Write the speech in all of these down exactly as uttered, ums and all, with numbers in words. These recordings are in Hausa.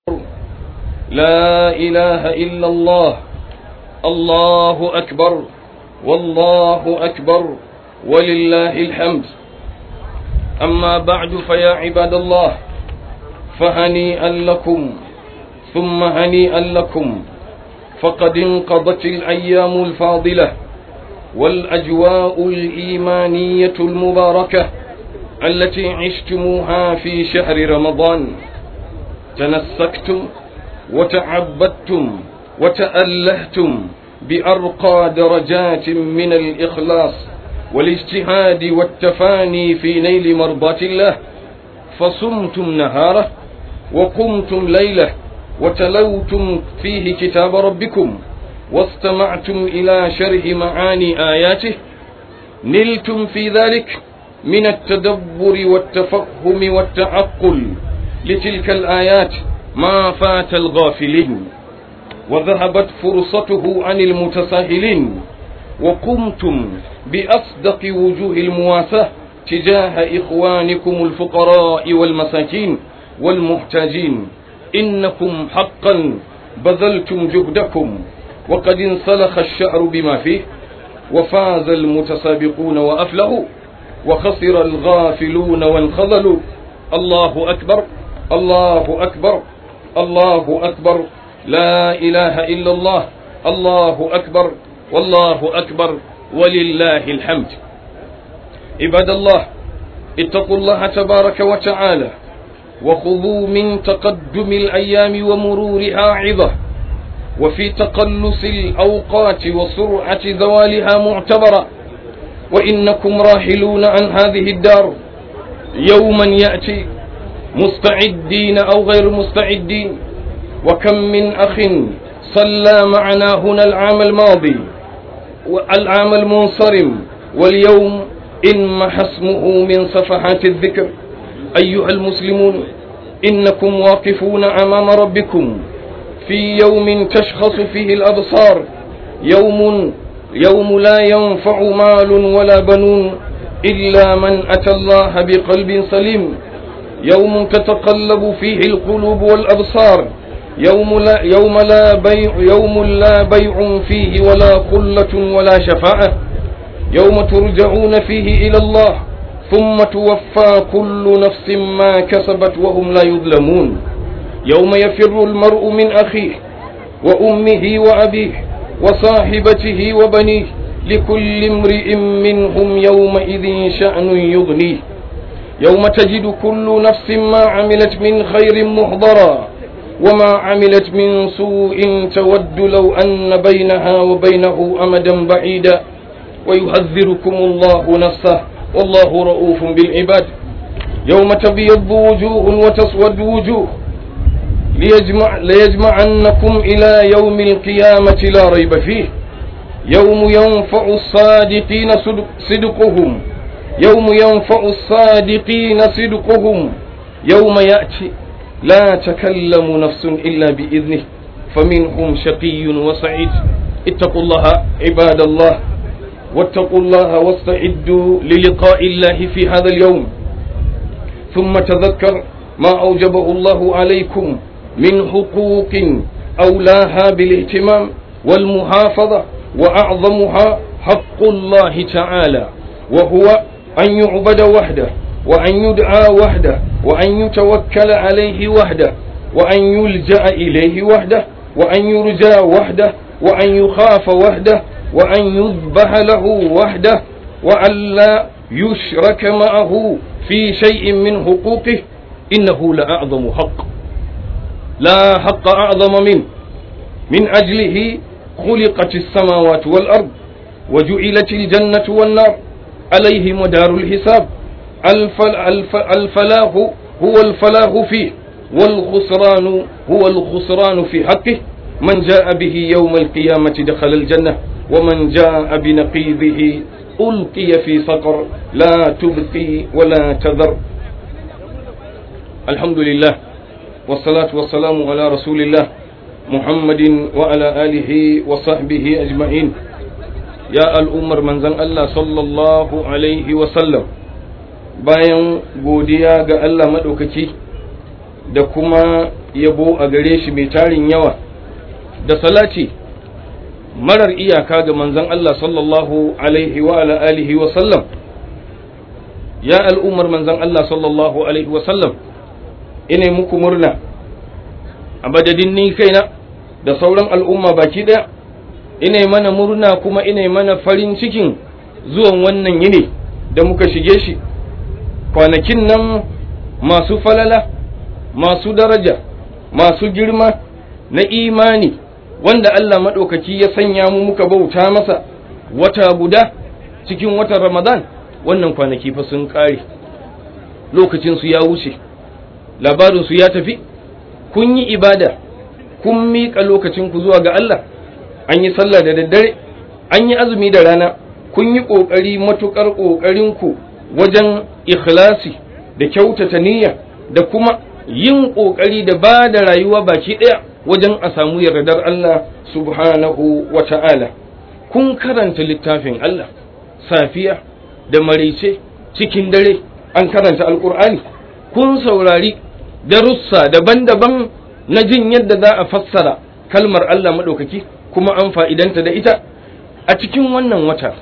لا إله إلا الله. الله أكبر والله أكبر ولله الحمد. أما بعد، فيا عباد الله، فهنيئا لكم ثم هنيئا لكم، فقد انقضت الأيام الفاضلة والأجواء الإيمانية المباركة التي عشتموها في شهر رمضان. تنسكتم وتعبدتم وتألهتم بأرقى درجات من الإخلاص والاجتهاد والتفاني في نيل مرضاة الله، فصمتم نهاره وقمتم ليله وتلوتم فيه كتاب ربكم واستمعتم إلى شرح معاني آياته. نلتم في ذلك من التدبر والتفهم والتعقل لتلك الآيات ما فات الغافلين، وذهبت فرصته عن المتساهلين، وقمتم بأصدق وجوه المواساة تجاه إخوانكم الفقراء والمساكين والمحتاجين. إنكم حقا بذلتم جهدكم، وقد انسلخ الشعر بما فيه، وفاز المتسابقون وأفلحوا، وخسر الغافلون وانخذلوا. الله أكبر الله أكبر الله أكبر، لا إله إلا الله. الله أكبر والله أكبر ولله الحمد. عباد الله، اتقوا الله تبارك وتعالى، وخذوا من تقدم الأيام ومرورها عظة، وفي تقلص الأوقات وسرعة زوالها معتبرة. وإنكم راحلون عن هذه الدار يوما يأتي مستعدين أو غير مستعدين. وكم من أخ صلى معنا هنا العام الماضي والعام المنصرم، واليوم إنمح اسمه من صفحات الذكر. أيها المسلمون، إنكم واقفون أمام ربكم في يوم تشخص فيه الأبصار، يوم يوم لا ينفع مال ولا بنون إلا من أتى الله بقلب سليم، يوم تتقلب فيه القلوب والأبصار، يوم لا يوم لا بيع يوم لا بيع فيه ولا خلة ولا شفاعة، يوم ترجعون فيه إلى الله ثم توفى كل نفس ما كسبت وهم لا يظلمون، يوم يفر المرء من أخيه وأمه وأبيه وصاحبته وبنيه، لكل امرئ منهم يومئذ شأن يغنيه، يوم تجد كل نفس ما عملت من خير محضرا وما عملت من سوء تود لو أن بينها وبينه أمدا بعيدا، ويحذركم الله نفسه والله رؤوف بالعباد. يوم تبيض وجوه وتسود وجوه، ليجمع ليجمعنكم إلى يوم القيامة لا ريب فيه، يوم ينفع الصادقين صدقهم يوم ينفع الصادقين صدقهم يوم يأتي لا تكلم نفس إلا بإذنه، فمنهم شقي وسعيد. اتقوا الله عباد الله، واتقوا الله واستعدوا للقاء الله في هذا اليوم. ثم تذكر ما أوجبه الله عليكم من حقوق أولاها بالاهتمام والمحافظة، وأعظمها حق الله تعالى، وهو أن يعبد وحده، وأن يدعى وحده، وأن يتوكل عليه وحده، وأن يلجأ إليه وحده، وأن يرجى وحده، وأن يخاف وحده، وأن يذبح له وحده، وأن لا يشرك معه في شيء من حقوقه. إنه لأعظم حق، لا حق أعظم منه، من أجله خلقت السماوات والأرض، وجعلت الجنة والنار، عليه مدار الحساب. الفلاح هو الفلاح فيه، والخسران هو الخسران في حقه. من جاء به يوم القيامة دخل الجنة، ومن جاء بنقيضه ألقي في سقر لا تبقي ولا تذر. الحمد لله، والصلاة والسلام على رسول الله محمد وعلى آله وصحبه أجمعين. يا الأمر من زن الله صلى الله عليه وسلم، bayan godiya ga Allah maɗaukaki da kuma yabo a gare shi mai tarin yawa da salati marar iyaka ga manzon Allah sallallahu alaihi wa ala alihi wa sallam. Ya al'ummar manzon Allah sallallahu alaihi wa sallam, ina muku murna a madadin ni kaina da sauran al'umma baki daya, ina mana murna kuma ina mana farin cikin zuwan wannan yini da muka shige shi, kwanakin nan masu falala, masu daraja, masu girma na imani, wanda Allah maɗaukaki ya sanya mu muka bauta masa wata guda cikin watan Ramadan. Wannan kwanaki fa sun ƙare, lokacinsu ya wuce, labarinsu ya tafi, kun yi ibada, kun miƙa lokacinku zuwa ga Allah, an yi sallah da daddare, an yi azumi da rana, kun yi ƙoƙari matuƙar ƙoƙarinku wajen ikhlasi da kyautata niyya da kuma yin ƙoƙari da ba da rayuwa baki ɗaya wajen a samu yardar Allah subhanahu wa ta'ala. Kun karanta littafin Allah safiya da maraice cikin dare, an karanta alƙur'ani, kun saurari darussa daban-daban na jin yadda za a fassara kalmar Allah maɗaukaki, kuma an fa'idanta da ita a cikin wannan wata.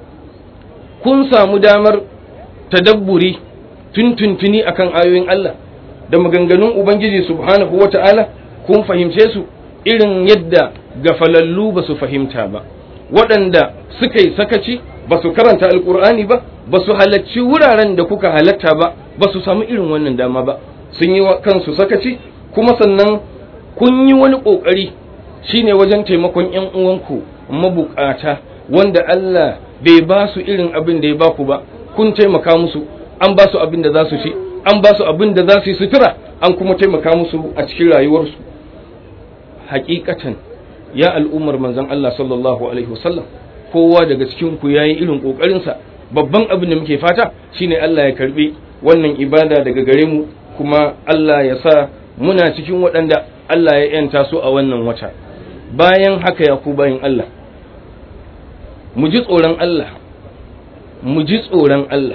Kun samu damar tadabburi tuntuntuni akan ayoyin Allah da maganganun Ubangiji subhanahu wa ta'ala, kun fahimce su irin yadda gafalallu ba su fahimta ba, waɗanda suka yi sakaci ba su karanta alƙur'ani ba, ba su halarci wuraren da kuka halatta ba, ba su samu irin wannan dama ba, sun yi wa kansu sakaci. Kuma sannan kun yi wani ƙoƙari shine wajen taimakon ‘yan uwanku mabukata wanda Allah bai ba su irin abin da ya ba ku ba, kun taimaka musu, an ba su abin da za su ci, an ba su abin da za su yi sutura, an kuma taimaka musu a cikin rayuwarsu. Hakikatan ya al'ummar manzon Allah sallallahu alaihi wasallam, kowa daga cikin ku yayi irin kokarinsa. Babban abin da muke fata shine Allah ya karbi wannan ibada daga gare mu, kuma Allah ya sa muna cikin waɗanda Allah ya yanta su a wannan wata. Bayan haka ya ku bayin Allah, mu ji tsoron Allah, mu ji tsoron Allah,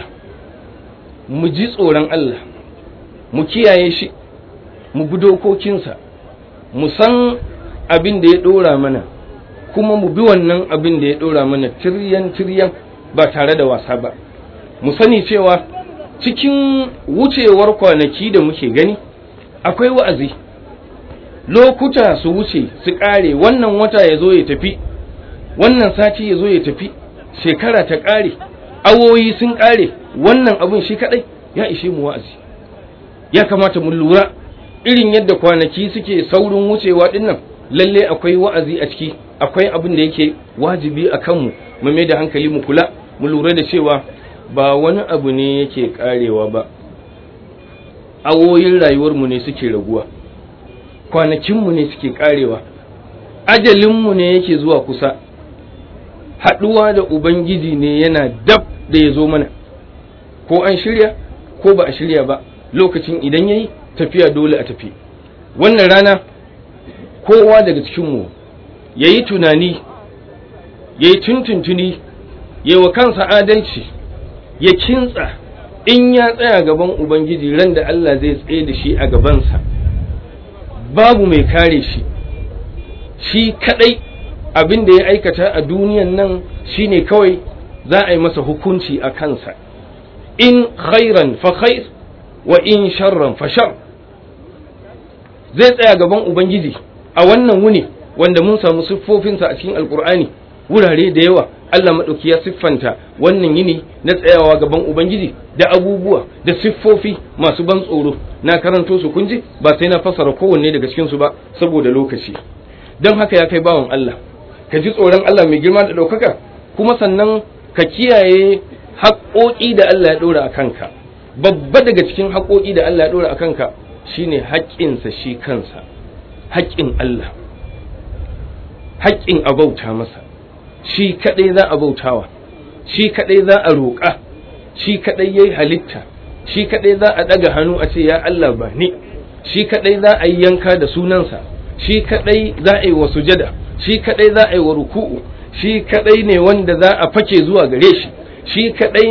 mu ji tsoron Allah, mu kiyaye shi, mu bi dokokinsa, mu san abin da ya ɗora mana, kuma mu bi wannan abin da ya ɗora mana tiryan tiryan ba tare da wasa ba. Mu sani cewa cikin wucewar kwanaki da muke gani akwai wa'azi, lokuta su wuce su ƙare, wannan wata ya zo ya tafi, wannan sati ya zo ya tafi, shekara ta ƙare, awoyi sun ƙare, wannan abin shi kaɗai ya ishe mu wa'azi. Ya kamata mu lura irin yadda kwanaki suke saurin wucewa dinnan, lalle akwai wa'azi a ciki, akwai abin da yake wajibi a kanmu mu mai da hankali mu kula, mu lura da cewa ba wani abu ne yake karewa ba, awoyin rayuwarmu ne suke raguwa, kwanakinmu ne suke karewa, ajalinmu ne yake zuwa kusa, haɗuwa da Ubangiji ne yana dab da ya zo mana, ko an shirya ko ba a shirya ba, lokacin idan yayi tafiya dole a tafi. Wannan rana kowa daga cikinmu ya yi tunani, ya yi tuntuntuni, ya yi wa kansa adalci, ya kintsa in ya tsaya gaban Ubangiji ran da Allah zai tsaye da shi a gabansa, babu mai kare shi, shi kadai abin da ya aikata a duniyan nan shine kawai za a yi masa hukunci a kansa, in khairan fa khair wa in sharran fa shar. Zai tsaya gaban Ubangiji a wannan wuni wanda mun samu siffofinsa a cikin Alkur'ani wurare da yawa. Allah maɗauki ya siffanta wannan yini na tsayawa gaban Ubangiji da abubuwa da siffofi masu ban tsoro. Na karanto su kunji, ba sai na fassara kowanne daga cikinsu ba saboda lokaci. Don haka ya kai bawan Allah, ka ji tsoron Allah mai girma da ɗaukaka, kuma sannan ka kiyaye haƙoƙi da Allah ya ɗora a kanka. Babba daga cikin haƙoƙi da Allah ya ɗora a kanka shine haƙƙinsa shi kansa, haƙƙin Allah, haƙƙin a bauta masa, shi kaɗai za a bautawa, shi kaɗai za a roƙa, shi kaɗai ya yi halitta, shi kaɗai za a ɗaga hannu a ce ya Allah ba ni, shi kaɗai za a yi yanka da sunansa, shi kaɗai za a yi wa sujada, shi kaɗai za a yi wa ruku'u, shi kaɗai ne wanda za a fake zuwa gare shi, shi kaɗai ne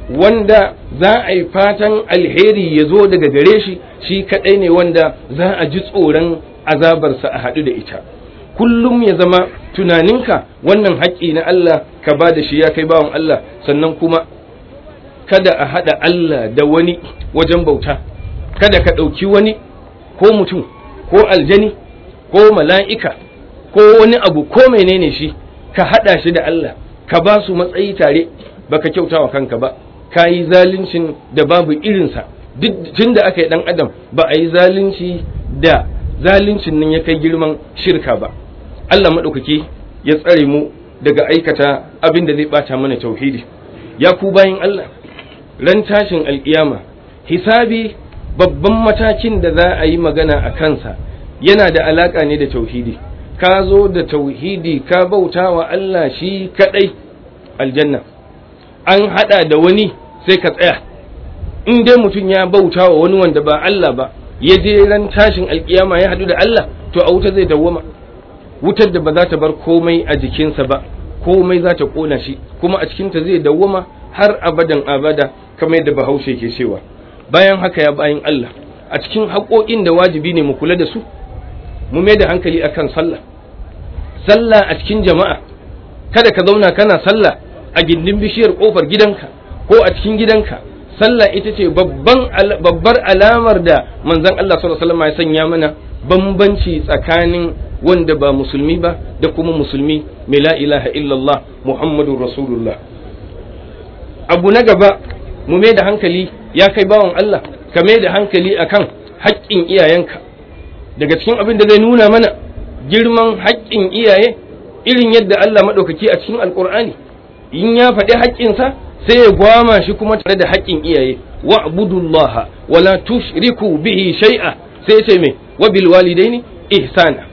wanda za a yi fatan alheri ya zo daga gare shi, shi kaɗai ne wanda za a ji tsoron azabarsa a haɗu da ita. Kullum ya zama tunaninka wannan haƙƙi na Allah ka ba da shi ya kai bawan Allah, sannan kuma kada a haɗa Allah da wani wajen bauta, kada ka ɗauki wani ko mutum ko aljani ko mala'ika ko wani abu ko menene shi ka haɗa shi da Allah, ka ba su matsayi tare, baka kyauta wa kanka ba, ka yi zaluncin da babu irinsa. Duk tun da aka yi ɗan adam ba a yi zalunci da zaluncin nan ya kai girman shirka ba. Allah maɗaukaki ya tsare mu daga aikata abin da zai ɓata mana tauhidi. Ya ku bayin Allah, ran tashin alƙiyama hisabi babban matakin da za a yi magana a kansa yana da alaƙa ne da tauhidi. Ka zo da tauhidi ka bauta wa Allah shi kaɗai, aljanna. An haɗa da wani sai ka tsaya. In dai mutum ya bauta wa wani wanda ba Allah ba, ya je ran tashin alƙiyama ya haɗu da Allah, to a wuta zai dawwama. Wutar da ba za ta bar komai a jikinsa ba, komai za ta ƙona shi, kuma a cikinta zai dawwama har abadan abada, kamar yadda Bahaushe ke cewa. Bayan haka ya bayin Allah, a cikin haƙoƙin da wajibi ne mu kula da su, mu mai da hankali akan sallah. Sallah a cikin jama'a, kada ka zauna kana sallah a gindin bishiyar ƙofar gidanka ko a cikin gidanka. Sallah ita ce babban babbar alamar da manzon Allah sallallahu alaihi wasallam ya sanya mana bambanci tsakanin wanda ba musulmi ba da kuma musulmi mai la ilaha illallah Muhammadur Rasulullah. Abu na gaba, mu mai da hankali ya kai bawan Allah, ka mai da hankali akan haƙƙin iyayenka. Daga cikin abin da zai nuna mana girman haƙƙin iyaye, irin yadda Allah maɗaukaki a cikin Alƙur'ani in ya faɗi haƙƙinsa sai ya gwama shi kuma tare da haƙƙin iyaye. Wa'budullaha wala tushriku bihi shay'a, sai ce me, wa bil walidaini ihsana.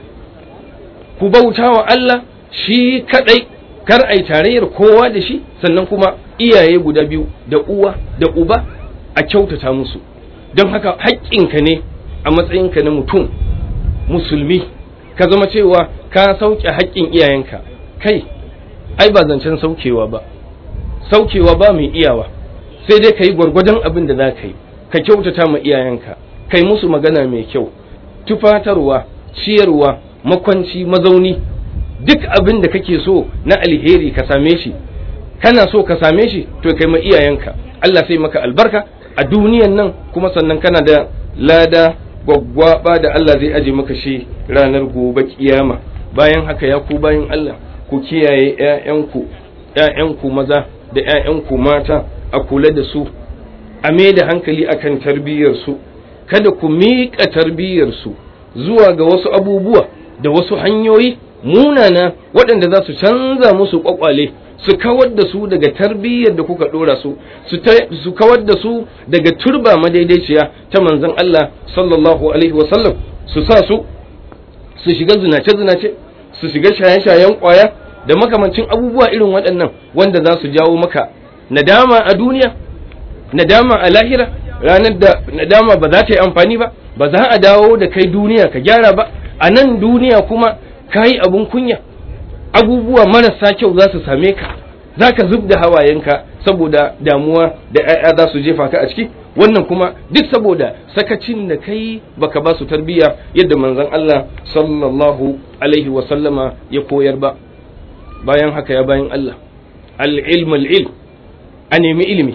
Ku bauta wa Allah shi kadai, kar ai tarayyar kowa da shi, sannan kuma iyaye guda biyu da uwa da uba a kyautata musu. Don haka haƙƙinka ne a matsayinka na mutum musulmi ka zama cewa ka sauke haƙƙin iyayenka. Kai ai ba zancen saukewa ba, saukewa ba mai iyawa, sai dai ka yi gwargwadon abin da za ka yi, ka kyautata ma iyayenka, kai musu magana mai kyau, tufatarwa, ciyarwa, makwanci, mazauni, duk abin da kake so na alheri ka same shi, kana so ka same shi to kai ma iyayenka. Allah sai maka albarka a duniyan nan, kuma sannan kana da lada gwaggwaba da Allah zai aje maka shi ranar gobe kiyama. Bayan haka ya ku bayan Allah, ku kiyaye ƴaƴanku, ƴaƴanku maza da ƴaƴanku mata, a kula da su, a mai da hankali akan tarbiyyar su, kada ku miƙa tarbiyyar su zuwa ga wasu abubuwa da wasu hanyoyi munana waɗanda za su canza musu ƙwaƙwale, su kawar da su daga tarbiyyar da kuka ɗora su, su kawar da su daga turba madaidaiciya ta manzon Allah sallallahu alaihi wasallam, su sa su su shiga zinace-zinace, su shiga shaye-shayen ƙwaya da makamancin abubuwa irin waɗannan wanda za su jawo maka nadama a duniya, nadama a lahira, ranar da nadama ba za ta yi amfani ba, ba za a dawo da kai duniya ka gyara ba, a nan duniya kuma ka yi abin kunya, abubuwa marasa kyau za su same ka, za ka zub da hawayenka saboda damuwa da ‘ya'ya za su jefa ka a ciki. Wannan kuma duk saboda sakacin da kai baka ba su tarbiyya yadda manzon Allah sallallahu alaihi wa sallama ya koyar ba. Bayan haka ya bayan Allah, al-ilm al-ilm, a nemi ilimi,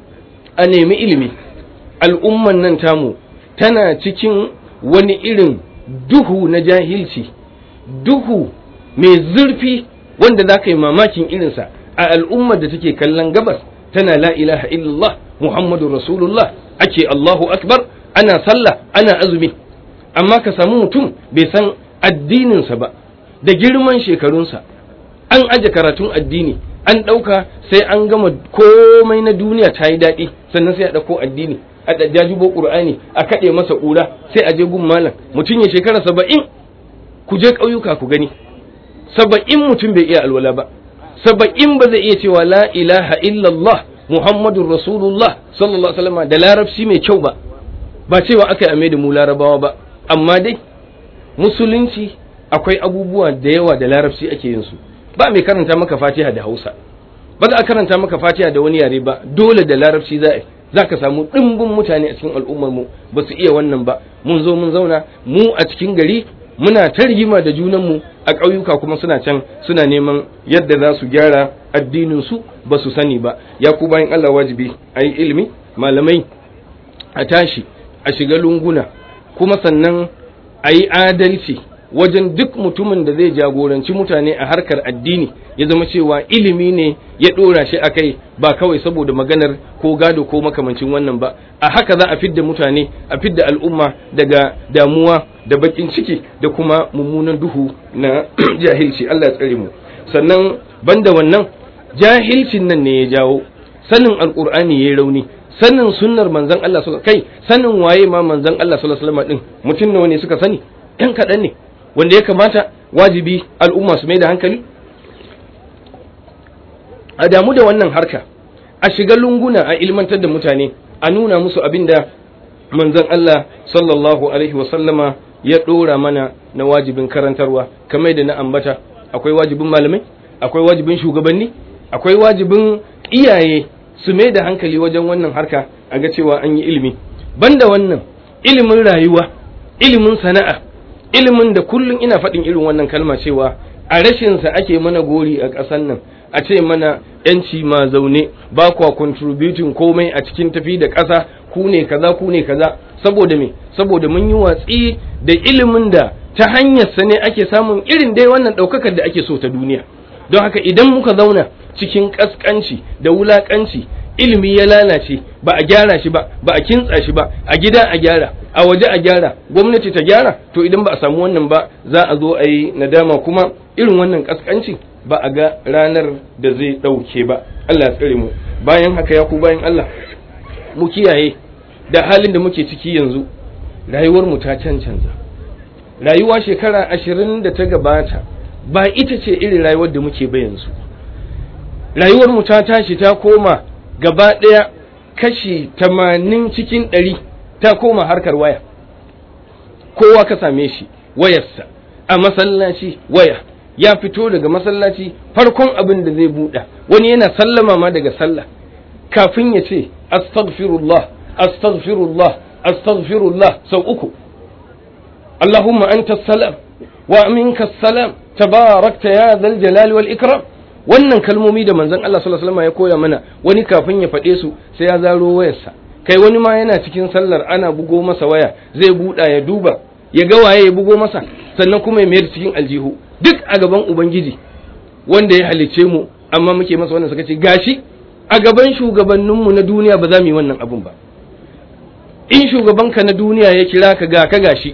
a nemi ilimi. Al'umman nan tamu tana cikin wani irin duhu na jahilci, duhu mai zurfi wanda za ka yi mamakin irinsa a al'ummar da take kallon gabas, tana la ilaha illallah Muhammadu Rasulullah, ake Allahu Akbar, ana sallah, ana azumi, amma ka samu mutum bai san addininsa ba, da girman shekarunsa, an aje karatun addini, an ɗauka sai an gama komai na duniya ta yi daɗi, sannan sai a ɗauko addini, a jajibo ƙur'ani, a kaɗe masa ƙura, sai a je gun malam, mutum ya shekara saba'in, ku je ƙauyuka ku gani, saba'in mutum bai iya alwala ba, saba'in ba zai iya cewa la ilaha illallah Muhammadun Rasulullah sallallahu alaihi wasallam da larabci mai kyau ba, ba cewa aka yi da mu larabawa ba, amma dai musulunci akwai abubuwa da yawa da larabci ake yin su, ba mai karanta maka Fatiha da Hausa, ba za a karanta maka fatiha da wani yare ba, dole da larabci za a za ka samu ɗimbin mutane a cikin al'ummar mu ba su iya wannan ba. Mun zo mun zauna mu a cikin gari muna ta rigima da junanmu, a ƙauyuka kuma suna can suna neman yadda za su gyara addinin su ba su sani ba. Ya ku bayan Allah, wajibi a yi ilimi, malamai a tashi a shiga lunguna, kuma sannan a yi adalci wajen duk mutumin da zai jagoranci mutane a harkar addini, ya zama cewa ilimi ne ya ɗora shi a kai, ba kawai saboda maganar ko gado ko makamancin wannan ba. A haka za a fidda mutane, a fidda al'umma daga damuwa da bakin ciki da kuma mummunan duhu na jahilci. Allah ya tsare mu. Sannan banda wannan, jahilcin nan ne ya jawo sanin alkur'ani yayi rauni, sanin sunnar manzon Allah sallallahu kai sanin waye ma manzon Allah sallallahu alaihi wasallam din mutum nawa ne suka sani? Ɗan kaɗan ne, wanda ya kamata wajibi al'umma su mai da hankali a damu da wannan harka, a shiga lunguna a ilmantar da mutane, a nuna musu abinda manzon Allah sallallahu alaihi wasallama ya ɗora mana na wajibin karantarwa. Kamar da na ambata, akwai wajibin malamai, akwai wajibin shugabanni, akwai wajibin iyaye su mai da hankali wajen wannan harka, a ga cewa an yi ilimi. Banda wannan, ilimin rayuwa, ilimin sana'a, ilimin da kullum ina faɗin irin wannan kalma cewa a rashinsa ake mana gori a ƙasar nan, a ce mana yanci ma zaune, ba kwa contributing komai a cikin tafi da ƙasa, ku ne kaza ku ne kaza. Saboda me? Saboda mun yi watsi da ilimin da ta hanyar sa ne ake samun irin dai wannan ɗaukakar da ake so ta duniya. Don haka idan muka zauna cikin ƙasƙanci da wulaƙanci, ilimi ya lalace, ba a gyara shi ba, ba a kintsa shi ba, a gida a gyara, a waje a gyara, gwamnati ta gyara, to idan ba a samu wannan ba, za a zo a yi nadama, kuma irin wannan ƙasƙanci ba a ga ranar da zai ɗauke ba. Allah ya tsare mu. Bayan haka, ya ku bayan Allah, mu kiyaye da halin da muke ciki yanzu. Rayuwar mu ta cancanza. Rayuwa shekara ashirin da ta gabata ba ita ce irin rayuwar da muke ba yanzu. Rayuwar mu ta tashi ta koma gaba ɗaya kashi tamanin cikin ɗari ta koma harkar waya. Kowa ka same shi wayarsa, a masallaci waya, ya fito daga masallaci farkon abin da zai buɗa, wani yana sallama ma daga sallah, kafin ya ce astaghfirullah astaghfirullah astaghfirullah sau uku. Allahumma anta salam wa minka salam tabarakta ya zal jalali wal ikram. Wannan kalmomi da manzon Allah sallallahu alaihi wasallam ya koya mana, wani kafin ya faɗe su sai ya zaro wayarsa, kai wani ma yana cikin sallar ana bugo masa waya, zai buɗa ya duba ya ga waye ya bugo masa, sannan kuma ya mayar cikin aljihu, duk a gaban ubangiji wanda ya halicce mu. Amma muke masa wannan, suka ce gashi a gaban shugabanninmu na duniya ba za mu yi wannan abun ba. In shugabanka na duniya ya kira ka ga ka gashi,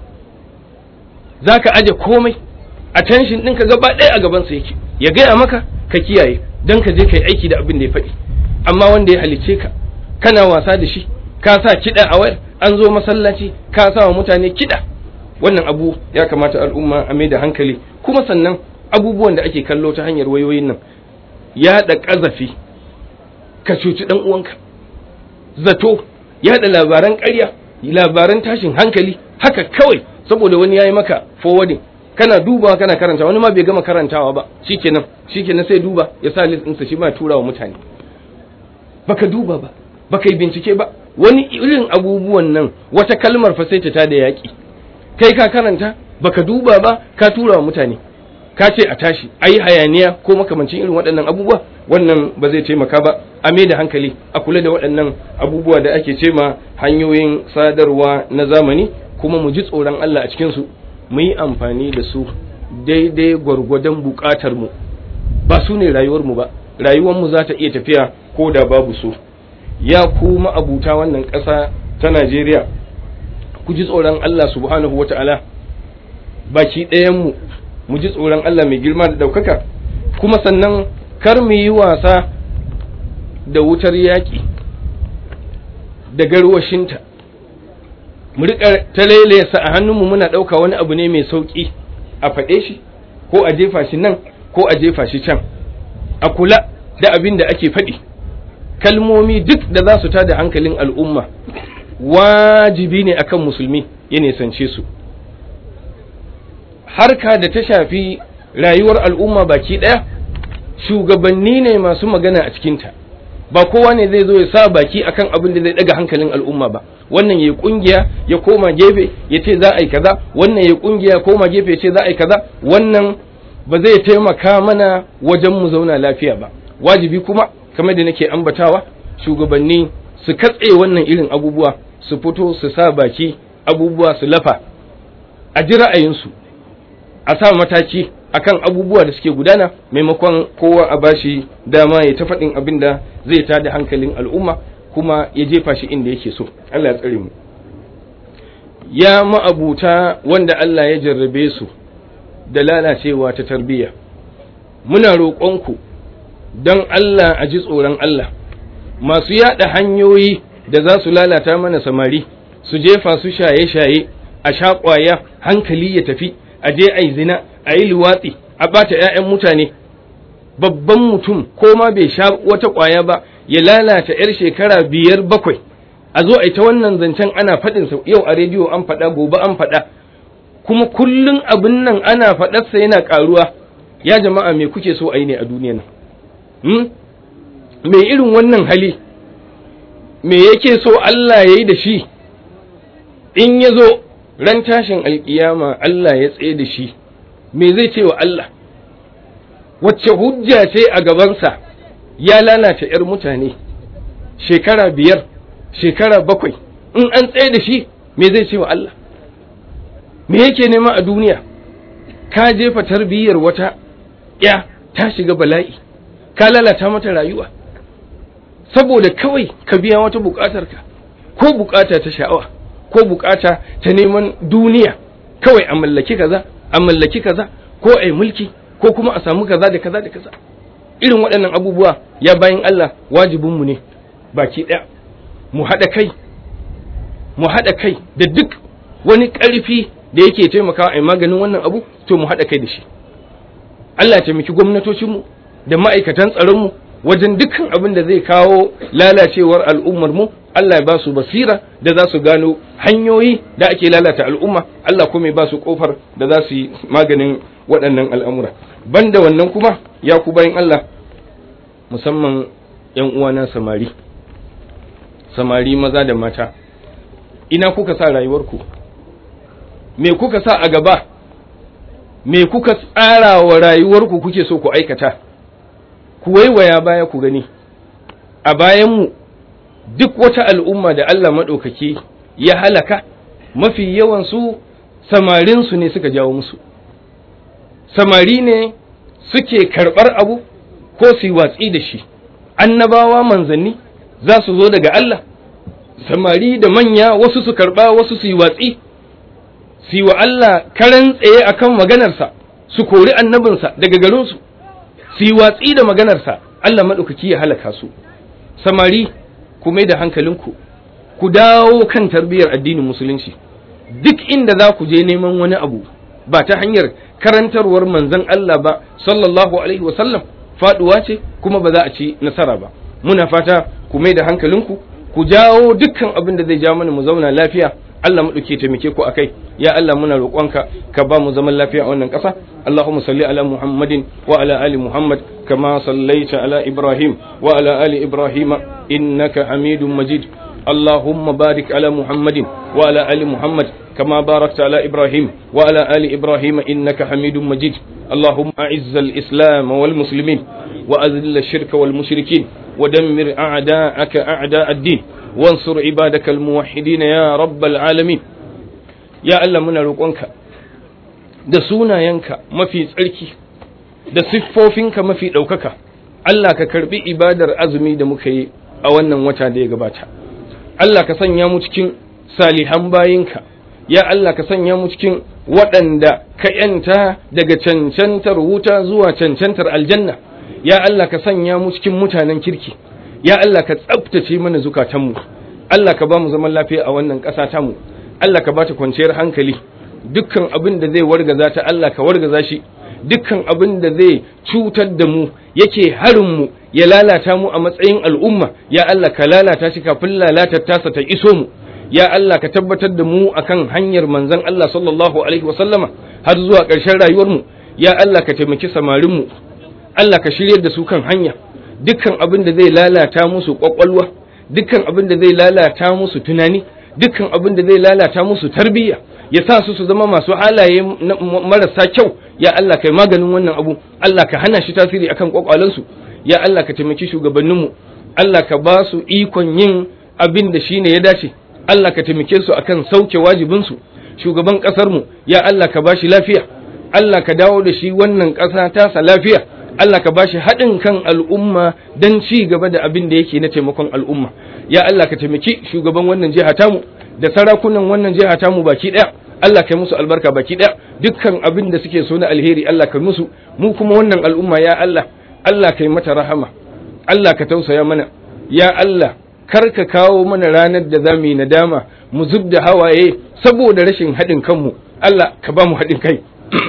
za ka aje komai, attention ɗinka gaba ɗaya a gabansa yake, ya gaya maka ka kiyaye don ka je ka yi aiki da abin da ya faɗi. Amma wanda ya halicce ka, kana wasa da shi, ka sa kiɗa a wayar, an zo masallaci ka sa wa mutane kiɗa. Wannan abu ya kamata al'umma a mai da hankali. Kuma sannan abubuwan da ake kallo ta hanyar wayoyin nan, yaɗa ƙazafi, ka cuci ɗan uwanka, zato, yaɗa labaran ƙarya, labaran tashin hankali, haka kawai saboda wani ya yi maka forwarding, kana dubawa kana karanta, wani ma bai gama karantawa ba, shikenan shikenan sai duba ya sa list ɗinsa shi ma tura wa mutane. Baka duba ba, baka yi bincike ba. Wani irin abubuwan nan, wata kalmar fa sai ta tada yaƙi, kai ka karanta baka duba ba, ka tura wa mutane, ka ce a tashi a yi hayaniya ko makamancin irin waɗannan abubuwa. Wannan ba zai taimaka ba. A mai da hankali, a kula da waɗannan abubuwa da ake ce ma hanyoyin sadarwa na zamani, kuma mu ji tsoron Allah a cikinsu, mu yi amfani da su daidai gwargwadon buƙatar mu. Ba su ne rayuwarmu ba, rayuwarmu za ta iya tafiya ko da babu su. Ya kuma abuta wannan ƙasa ta Najeriya, ku ji tsoron Allah subhanahu wata'ala, baki ɗayanmu mu ji tsoron Allah mai girma da ɗaukaka. Kuma sannan kar mu yi wasa da wutar yaƙi da garwashinta, mu riƙa talailesa a hannunmu muna ɗauka wani abu ne mai sauƙi, a faɗe shi ko a jefa shi nan ko a jefa shi can. A kula da abin da ake faɗi, kalmomi duk da za su tada hankalin al'umma wajibi ne akan musulmi ya nisance su. Harka da ta shafi rayuwar al'umma baki ɗaya, shugabanni ne masu magana a cikinta, ba kowa ne zai zo ya sa baki akan abin da zai daga hankalin al'umma ba. Wannan ya kungiya ya koma gefe ya ce za a yi kaza, wannan ya kungiya ya koma gefe ya ce za a yi kaza, wannan ba zai taimaka mana wajen mu zauna lafiya ba. Wajibi kuma kamar da nake ambatawa, shugabanni su katse wannan irin abubuwa, su fito su sa baki abubuwa su lafa, a ji ra'ayinsu, a sa mataki akan abubuwa da suke gudana, maimakon kowa a bashi dama ya ta faɗin abin da zai tada hankalin al'umma kuma ya jefa shi inda yake so. Allah ya tsare mu. Ya ma'abuta wanda Allah ya jarrabe su da lalacewa ta tarbiyya, muna roƙonku don Allah a ji tsoron Allah, masu yaɗa hanyoyi da za su lalata mana samari, su jefa su shaye-shaye, a sha ƙwaya, hankali ya tafi, a je a yi zina, a yi luwatsi, a ɓata ‘ya'yan mutane. Babban mutum ko ma bai sha wata ƙwaya ba ya lalata ‘yar shekara biyar bakwai, a zo a yi ta wannan zancen ana faɗinsa, yau a rediyo an faɗa, gobe an faɗa, kuma kullum abin nan ana faɗarsa yana ƙaruwa. Ya jama'a, me kuke so a yi ne a duniya nan? Hmm? Me irin wannan hali, me yake so Allah ya yi da shi in ya zo ran tashin alƙiyama Allah ya tsaye da shi? Me zai ce wa Allah? Wacce hujja ce a gabansa ya lalata ‘yar mutane shekara biyar, shekara bakwai, in an tsaye da shi me zai ce wa Allah? Me yake nema a duniya? Ka jefa tarbiyyar wata ‘ya ta shiga bala'i, ka lalata mata rayuwa, saboda kawai ka biya wata buƙatarka, ko buƙata ta sha'awa, ko buƙata ta neman duniya, kawai a mallaki kaza, a mallaki kaza, ko a yi mulki, ko kuma a samu kaza da kaza da kaza. Irin waɗannan abubuwa ya bayin Allah wajibinmu ne baki ɗaya mu haɗa kai, mu haɗa kai da duk wani ƙarfi da yake taimakawa a maganin wannan abu, to mu haɗa kai da shi. Allah ya taimaki gwamnatocinmu da ma'aikatan tsaronmu wajen dukkan abin da zai kawo lalacewar al'ummarmu. Allah ya ba su basira da za su gano hanyoyi da ake lalata al'umma. Allah kuma ya ba su kofar da za su yi maganin waɗannan al'amura. Banda wannan kuma, ya ku bayin Allah, musamman ‘yan uwana samari, samari maza da mata, ina kuka sa rayuwarku? Me kuka sa a gaba? Me kuka tsara wa rayuwarku kuke so ku aikata? Ku waiwaya baya ku gani, a bayanmu duk wata al'umma da Allah maɗaukaki ya halaka, mafi yawansu samarinsu ne suka jawo musu. Samari ne suke karɓar abu ko su yi watsi da shi. Annabawa manzanni za su zo daga Allah, samari da manya wasu su karɓa wasu su yi watsi, su yi wa Allah karan tsaye akan maganarsa, su kori annabinsa daga garinsu, su yi watsi da maganarsa, Allah maɗaukaki ya halaka su. Samari, ku mai da hankalinku, ku dawo kan tarbiyyar addinin musulunci. Duk inda za ku je neman wani abu ba ta hanyar karantarwar manzon Allah ba sallallahu alaihi wasallam, faduwa ce kuma ba za a ci nasara ba. Muna fata ku mai da hankalinku, ku jawo dukkan abin da zai ja mana mu zauna lafiya. Allah mu dauke taimake ku akai. Ya Allah, muna roƙonka ka ba mu zaman lafiya a wannan ƙasa. Allahumma salli ala Muhammadin wa ala ali Muhammad kama sallaita ala Ibrahim wa ala ali Ibrahim innaka Hamidum Majid. اللهم بارك على محمد وعلى آل محمد كما باركت على إبراهيم وعلى آل إبراهيم إنك حميد مجيد. اللهم أعز الإسلام والمسلمين وأذل الشرك والمشركين ودمر أعداءك أعداء الدين وانصر عبادك الموحدين يا رب العالمين. يا الله من روقنك da sunayenka mafi tsarki da siffofinka mafi ɗaukaka, Allah ka karbi ibadar azumi da muka yi a wannan wata da ya gabata. Allah ka sanya mu cikin salihan bayinka, ya Allah ka sanya mu cikin waɗanda ka ‘yanta daga cancantar wuta zuwa cancantar aljanna, ya Allah ka sanya mu cikin mutanen kirki, ya Allah ka tsabtace mana zukatanmu, Allah ka ba mu zaman lafiya a wannan ƙasa tamu, Allah ka ba ta kwanciyar hankali, dukkan abin da zai wargaza ta Allah ka wargaza shi, dukkan abin da zai cutar da mu yake harin mu ya lalata mu a matsayin al'umma, ya Allah ka lalata shi kafin lalatar tasa ta iso mu, ya Allah ka tabbatar da mu akan hanyar manzon Allah sallallahu alaihi wasallama har zuwa ƙarshen rayuwar mu, ya Allah ka taimaki samarin mu, Allah ka shiryar da su kan hanya, dukkan abin da zai lalata musu kwakwalwa, dukkan abin da zai lalata musu tunani, dukkan abin da zai lalata musu tarbiyya, ya sa su su zama masu halaye marasa kyau. Ya Allah kai maganin wannan abu, Allah ka hana shi tasiri akan kwakwalansu. Ya Allah ka taimaki shugabanninmu, Allah ka ba su ikon yin abin da shine ya dace, Allah ka taimake su akan sauke wajibinsu. Shugaban ƙasarmu, ya Allah ka ba shi lafiya, Allah ka dawo da shi wannan ƙasa tasa lafiya, Allah ka ba shi haɗin kan al'umma don ci gaba da abin da yake na taimakon al'umma. Ya Allah ka taimaki shugaban wannan jiha tamu da sarakunan wannan jiha tamu baki ɗaya, Allah ka yi musu albarka baki ɗaya, dukkan abin da suke so na alheri Allah ka musu. Mu kuma wannan al'umma ya Allah, Allah ka yi mata rahama, Allah ka tausaya mana, ya Allah kar ka kawo mana ranar da za mu yi nadama mu zub da hawaye saboda rashin haɗin kanmu. Allah ka ba mu haɗin kai.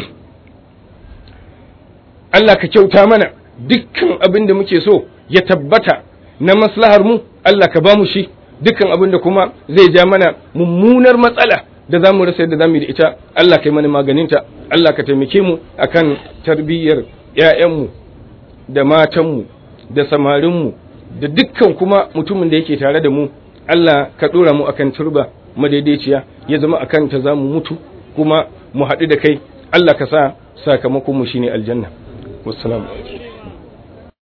Allah ka kyauta mana dukkan abin da muke so ya tabbata na maslahar mu, Allah ka ba mu shi. Dukkan abin da kuma zai ja mana mummunar matsala da za mu rasa yadda za mu yi da ita, Allah ka yi mana maganinta. Allah ka taimake mu akan tarbiyyar ‘ya'yanmu da matanmu da samarinmu da dukkan kuma mutumin da yake tare da mu. Allah ka ɗora mu akan turba madaidaiciya, ya zama akan ta za mu mutu kuma mu haɗu da kai. Allah ka sa sakamakonmu shine aljanna. Wassalamu alaikum.